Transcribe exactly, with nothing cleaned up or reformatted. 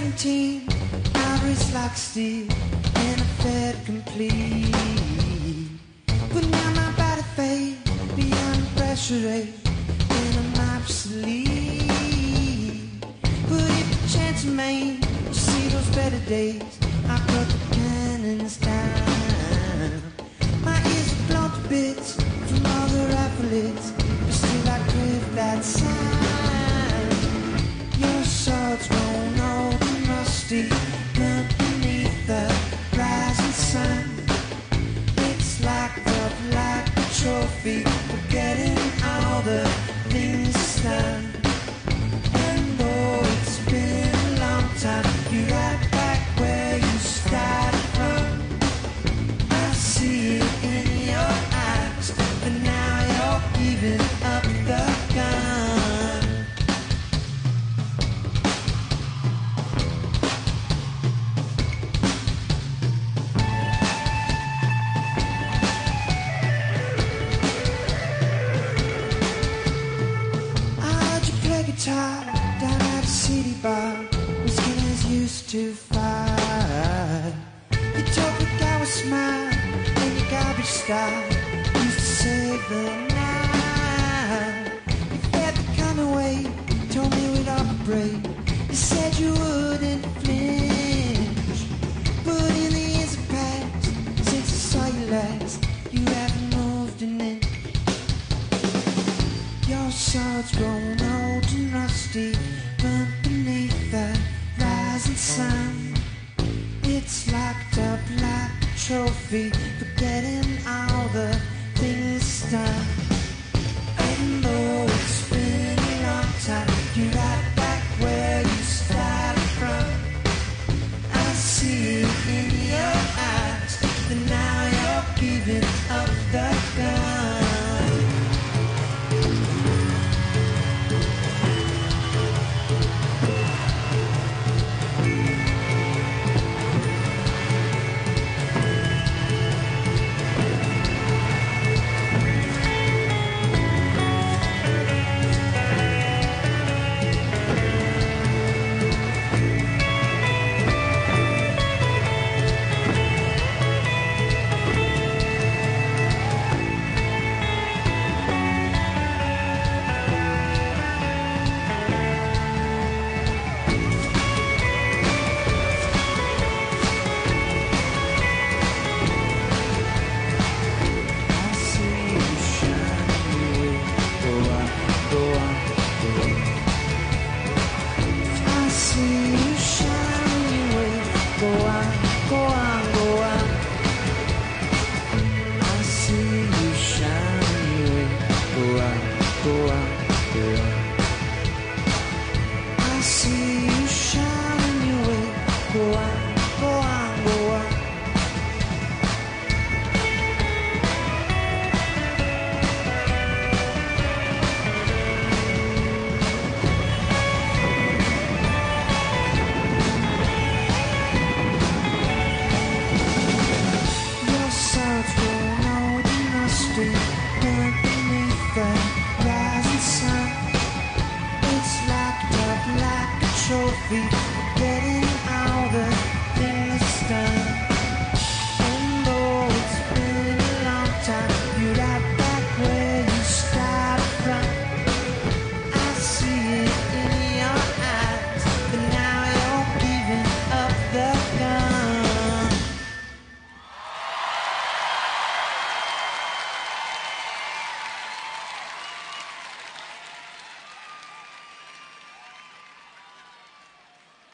seventeen, my wrist like steel, and I felt complete. But now my body fades beyond the pressure rate, and I'm obsolete. But if the chance remains to see those better days, I put the cannons down. My ears are blown to bits from all the riflets, but still I crave that sound. Your sword's grown old and rusty, burnt beneath the rising sun. It's locked up like a trophy, forgetting all the things it's done. And though it's been a long time, you're right back where you started from. I see it in your eyes, but now you're giving up the gun. I heard you play guitar down at a city bar where skinners used to fight. You told the guy with a smile and your garbage style used to save the night. You felt the coming wave, told me we'd all break. You said you wouldn't flinch, but in the years that passed since I saw you last, you haven't moved an inch. Your sword's grown old and rusty, burnt beneath the rising sun. It's locked up like a trophy, forgetting all the things done. And though it's been a long time, you're right back where you started from. I see it in your eyes, but now you're giving up the gun. Trophy, getting